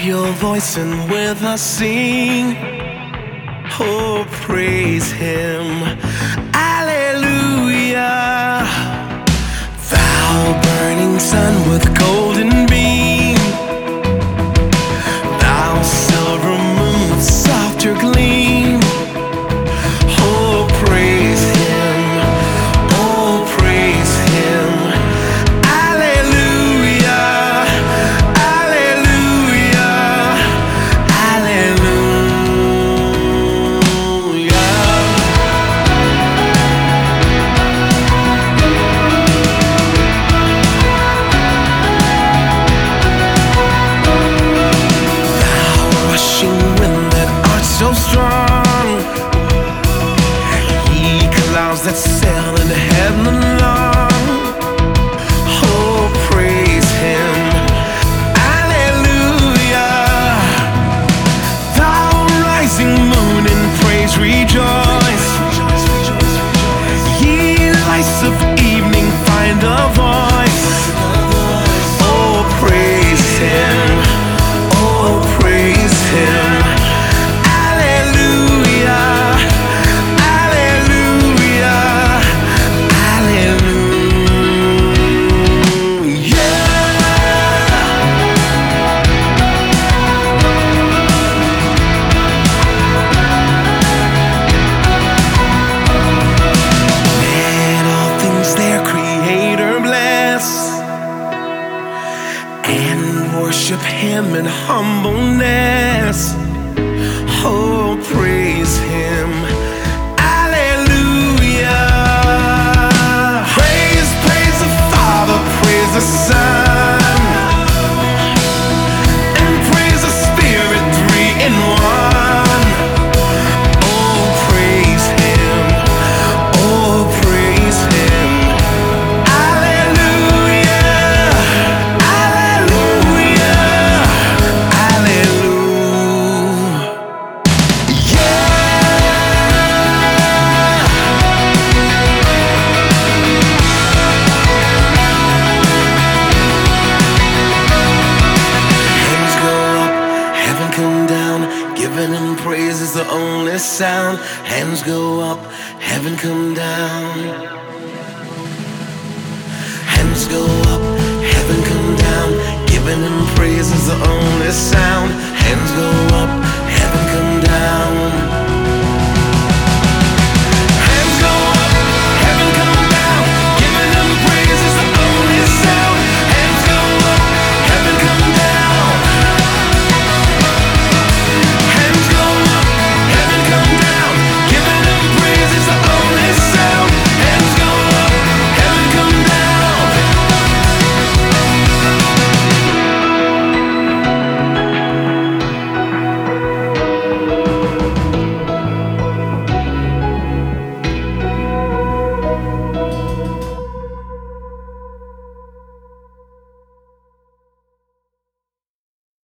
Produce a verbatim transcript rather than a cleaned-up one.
your voice and with us sing. Oh, praise Him. Alleluia. Thou burning sun with golden beam, thou silver moon with softer gleam. Oh, praise Him. Oh, praise Him. Alleluia. Alleluia. Alleluia. Thou rushing wind that art so strong, ye clouds that sail in heaven long. Oh, praise Him. Alleluia. Thou rising moon in praise rejoice, ye lights of evening find a voice. Oh, praise Him. Oh, praise Him. Alleluia. Alleluia. Alleluia. Let all things their Creator bless, and worship Him in humbleness. Oh, praise Him. Alleluia. Praise, praise the Father, praise the Son, and praise the Spirit, three in one. Oh, praise Him. Oh, praise Him. Alleluia. Alleluia. Alleluia. Yeah. Hands go up, heaven come down, giving Him praise is the only sound. Hands go up, heaven come down. Hands go up, heaven come down, giving Him praise is the only sound.